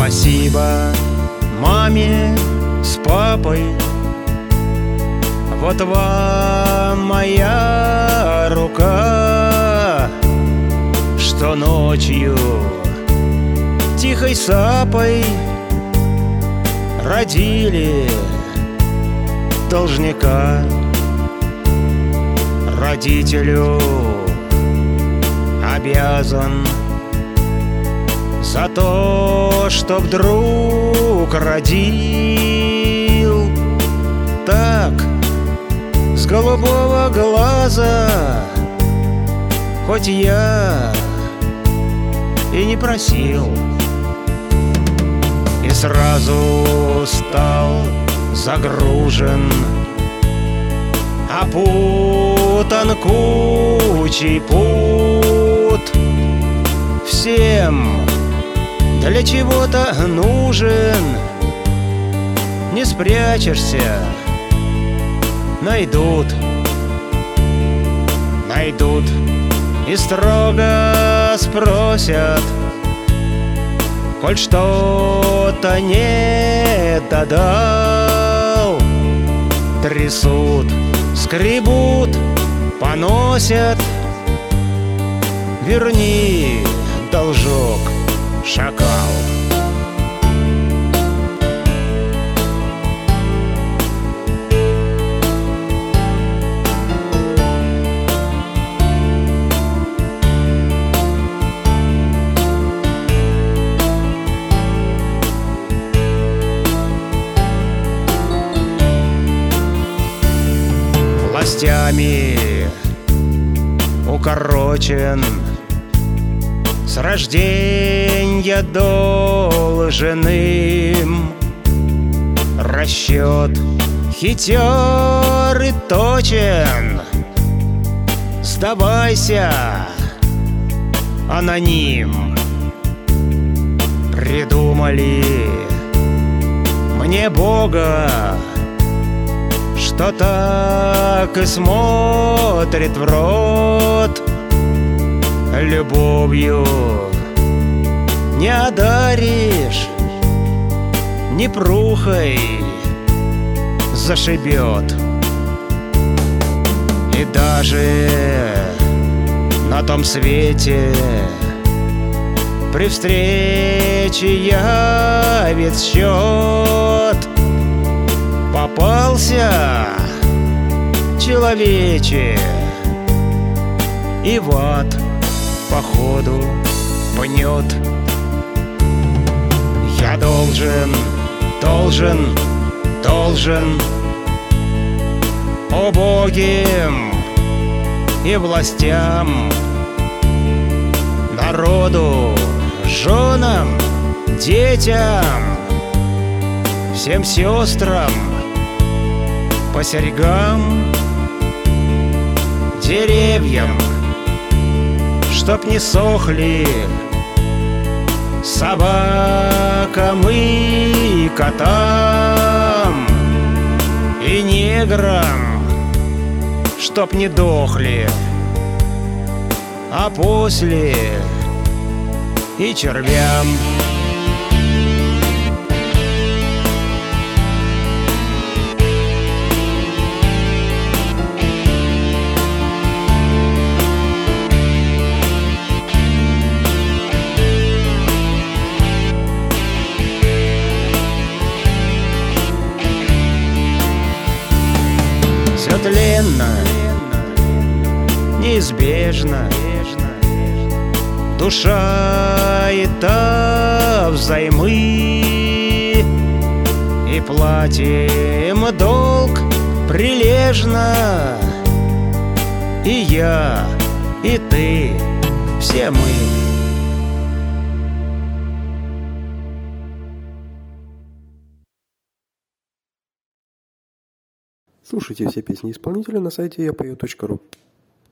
Спасибо маме с папой, вот вам моя рука, что ночью тихой сапой родили должника. Родителю обязан за то, что вдруг родил. Так, с голубого глаза, хоть я и не просил, и сразу стал загружен, опутан кучей пут. Всем для чего-то нужен, не спрячешься, найдут и строго спросят, коль что-то не додал. Трясут, скребут, поносят. Верни должок, шакал. Властями укорочен, с рождения должен им. Расчет хитер и точен. Сдавайся, аноним. Придумали мне Бога, что так и смотрит в рот. Любовью не одаришь, ни прухой зашибет. И даже на том свете при встрече явит счет. Попался человече, и в ад походу пнет. Я должен убогим и властям, народу, женам, детям, всем сестрам по серьгам, деревьям, чтоб не сохли, собакам и котам, и неграм, чтоб не дохли, а после и червям. Все тленно, неизбежно, душа и та взаймы, и платим долг прилежно, и я, и ты, все мы. Слушайте все песни исполнителя на сайте yapeo.ru.